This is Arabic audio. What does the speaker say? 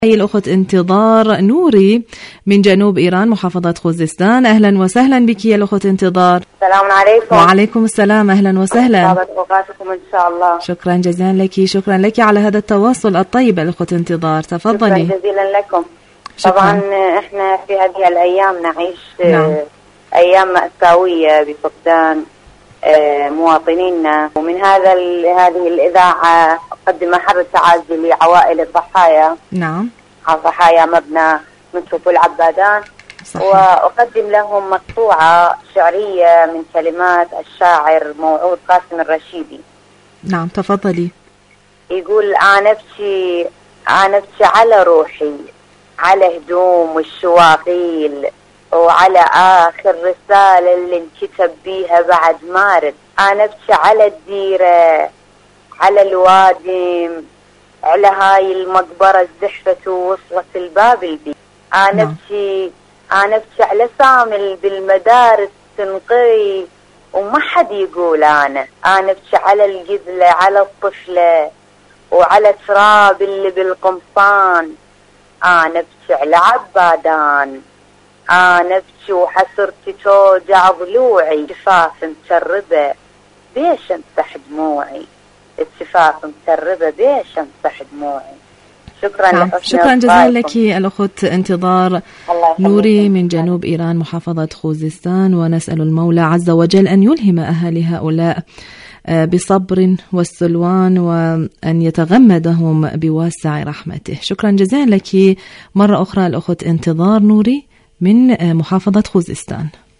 هي الأخت انتظار نوري من جنوب إيران محافظة خوزستان. أهلا وسهلا بك يا الأخت انتظار. السلام عليكم. وعليكم السلام، أهلا وسهلا. طابت أوقاتكم إن شاء الله. شكرا جزيلا لك، شكرا لك على هذا التواصل الطيب الأخت انتظار، تفضلي. شكرا جزيلا لكم. شكرا. طبعا احنا في هذه الأيام نعيش نعم. أيام مأساوية بفقدان مواطنينا، ومن هذه الإذاعة أقدم أحر التعازي لعوائل الضحايا. نعم. ضحايا مبنى متروفو العبادان. صحيح. وأقدم لهم مقطوعة شعرية من كلمات الشاعر موعود قاسم الرشيدي. نعم تفضلي. يقول: أنا أبكي على روحي، على هدوم الشواغيل، وعلى آخر رسالة اللي انكتب بيها بعد مارد. أنا أبكي على الديرة، على الوادم، على هاي المقبرة الزحفة ووصلت الباب البيت. أنا أبكي على سامل بالمدارس تنقري وما حد يقول أنا أبكي على الجذلة، على الطفلة، وعلى تراب اللي بالقمصان. أنا أبكي على عبادان، أنا أبكي وحسرتي توجع ضلوعي. شفاف متربة بيش امسح دموعي، اتفاق متربة بيش امسح دموعي. شكرا جزيلا لك الأخت انتظار نوري من جنوب إيران محافظة خوزستان، ونسأل المولى عز وجل أن يلهم أهالي هؤلاء بصبر والسلوان، وأن يتغمدهم بواسع رحمته. شكرا جزيلا لك مرة أخرى الأخت انتظار نوري من محافظة خوزستان.